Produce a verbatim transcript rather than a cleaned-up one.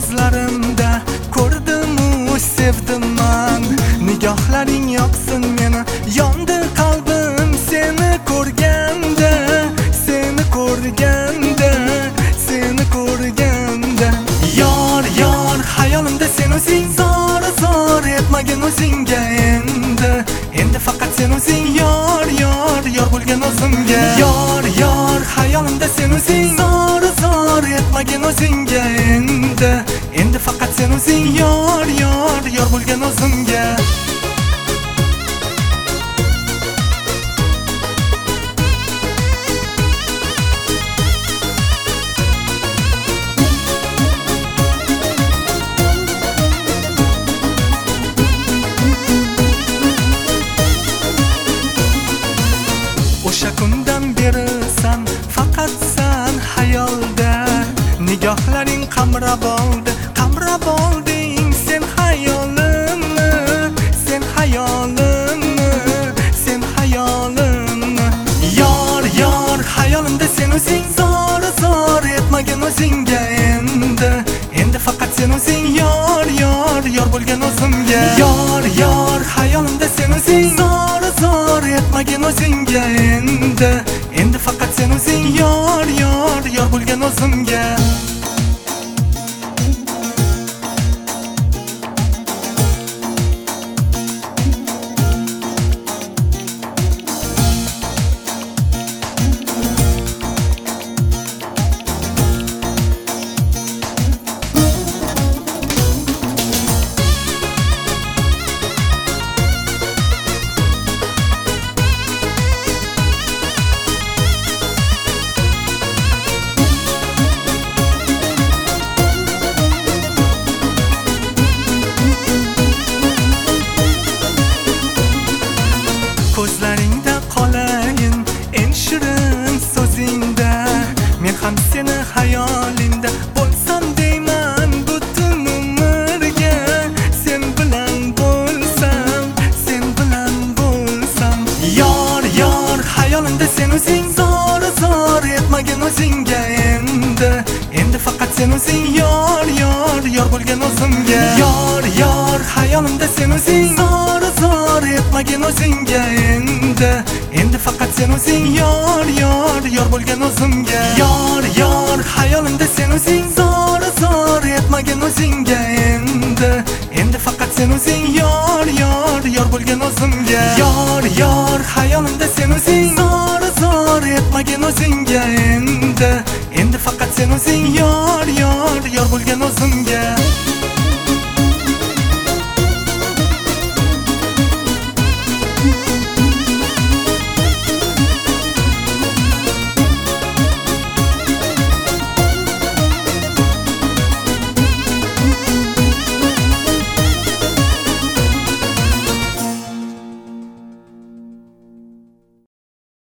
ko'zlarimda ko'rdim-u sevdim-man. Nigohlaring yoqsin meni, yondi qalbim seni ko'rganda, seni ko'rganda, seni ko'rganda. Yor, yor, hayolimda sen o'zing, zor, zor etmagin o'zingga endi. Endi faqat sen o'zing, yor, yor, yor bo'lgan o'zimga. Yor, yor, hayolimda sen o'zing, zor, zor etmagin o'zingga endi. Endi faqat sen o'zing, yor, yor, yor bo'lgan o'zimga. O'sha kundan beri san, faqat san hayolda. Nigohlaring qamrab oldi, qamrab olding sen hayolimni, sen hayolimni, sen hayolimni. Yor, yor, hayolimda sen o'zing, zor, zor etmagin o'zingga endi. Endi faqat sen o'zing, yor, yor, yor bo'lgan o'zimga. Yor, yor, hayolimda sen o'zing, zor, zor etmagin o'zingga endi. Endi faqat sen o'zing, yor, yor, yor bo'lgan o'zimga. Ko'zlaringda qolayin en shirin so'zingda. Men ham seni hayolingda bo'lsam deyman butun umrga. Sen bilan bo'lsam, sen bilan bo'lsam. Yor, yor, hayolimda sen o'zing, zor, zor etmagin o'zingga endi. Endi faqat sen o'zing, yor, yor, yor bo'lgan o'zimga. Yor, yor, hayolimda sen o'zing, zor, zor etmagin o'zingga endi. Endi faqat sen o'zing, yor, yor, yor bo'lgan o'zimga. Yor, yor, hayolimda sen o'zing, zor, zor etmagin o'zingga endi. Endi faqat sen o'zing, yor, yor, yor bo'lgan o'zimga. Yor, yor, hayolimda sen o'zing, zor, zor etmagin o'zingga endi. Endi faqat sen o'zing, yor, yor, yor bo'lgan o'zimga.